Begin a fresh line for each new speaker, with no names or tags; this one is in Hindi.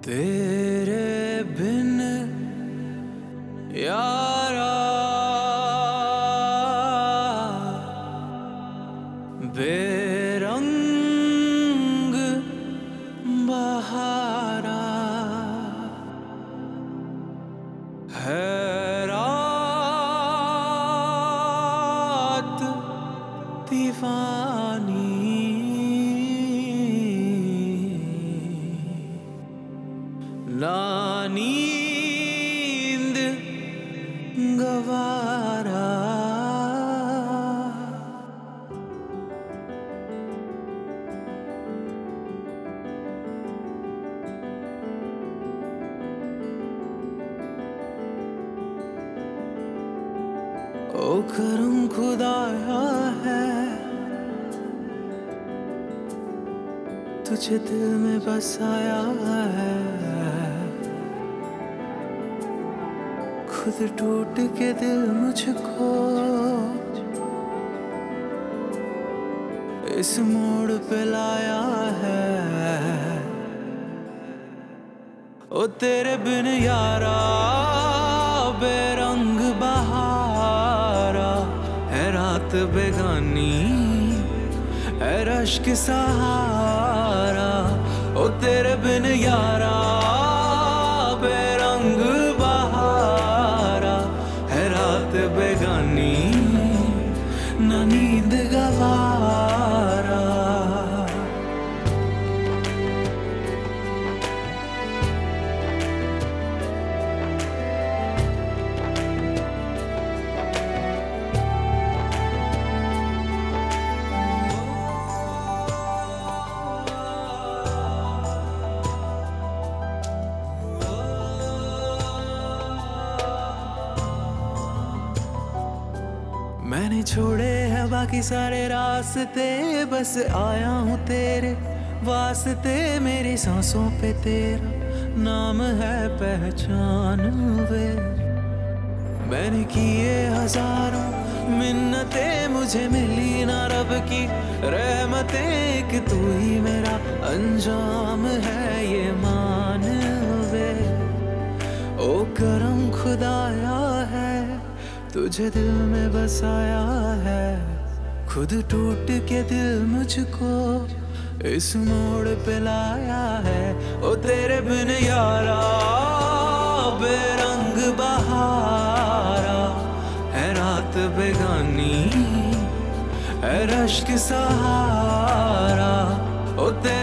तेरे बिन यारा बेरंग बहारा है रात दीवानी ना नींद गवारा। ओ करम खुदाया है तुझे दिल में बसाया है, खुद टूट के दिल मुझको इस मोड़ पे लाया है। ओ तेरे बिन यारा बेरंग बहारा है रात बेगानी है रश्क सहारा। ओ तेरे बिन यारा बेरंग बहारा है रात बेगानी ना नींद गवारा। मैंने छोड़े हैं बाकी सारे रास्ते, बस आया हूँ तेरे वास्ते। मेरी सांसों पे तेरा नाम है पहचान वे। मैंने किए हजारों मिन्नतें मुझे मिली ना रब की रहमतें, कि तू ही मेरा अंजाम है ये मान वे। ओ करम खुदाया है तुझे दिल में बसाया है, खुद टूट के दिल मुझको इस मोड़ पे लाया है। ओ तेरे बिन यारा बेरंग बहारा है रात बेगानी है रश्क सहारा। ओ तेरे